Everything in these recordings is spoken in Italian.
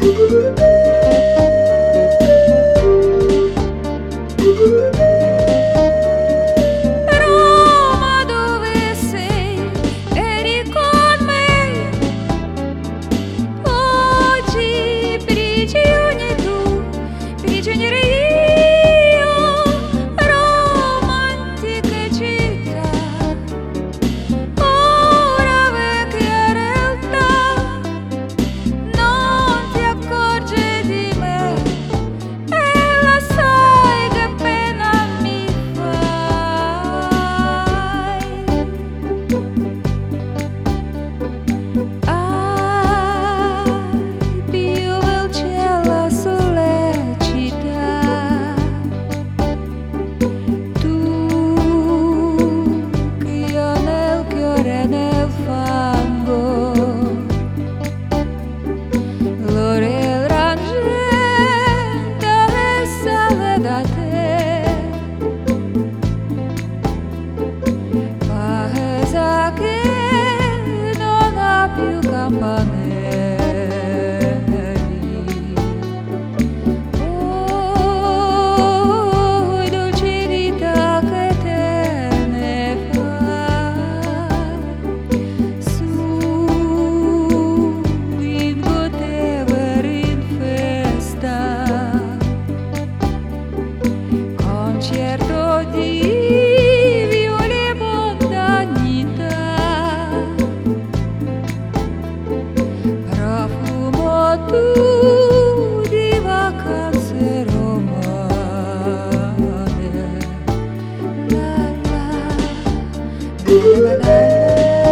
Roma, dove sei? Eri con me. Oggi prigioni tu, prigionieri io. Roma, antica città, ora vecchia realtà. Non ti accorgi di me e la sai che pena mi fai. Piove il cielo sulle città, tu che io nel cuore nel fango. L'Orel rangenta e sale da te, paese che non ha più campanelli. Oh, dolce vita che te ne fai, su in whatever in festa, concerto di viole mondanità, profumo tu di vacanze romane. La la la la la.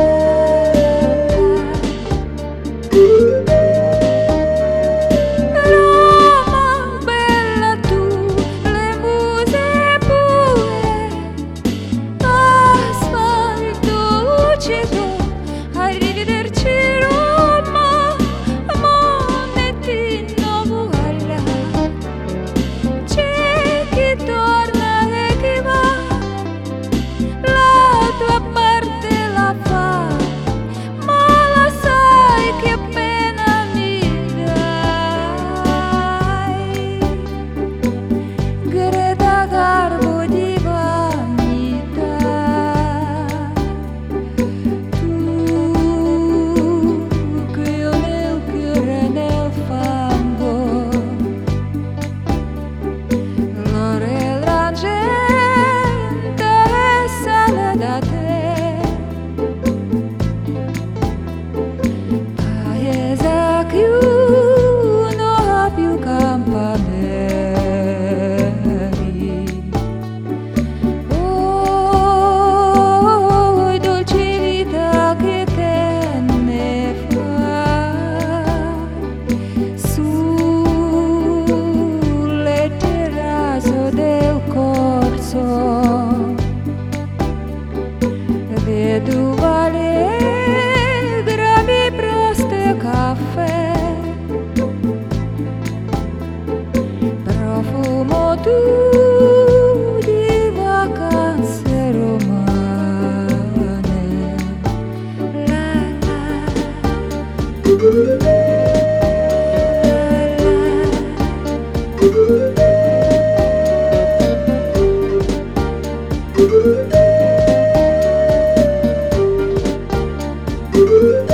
Roma, bella tu, le muse pure, asfalto lucido, arrivederci Roma, monettino voilà. C'è chi torna e chi va, la tua parte la fa, ma la sai che pena mi dai. Greta garbo di vanità, tu che io nel cuore nel fango. L'Orel rangenta e sale da te, paese che non ha più campanelli. Oh, dolce vita che te ne fai, sulle terrazze del corso, vedova allegra mi preste caffè, profumo tu di vacanze romane. La la.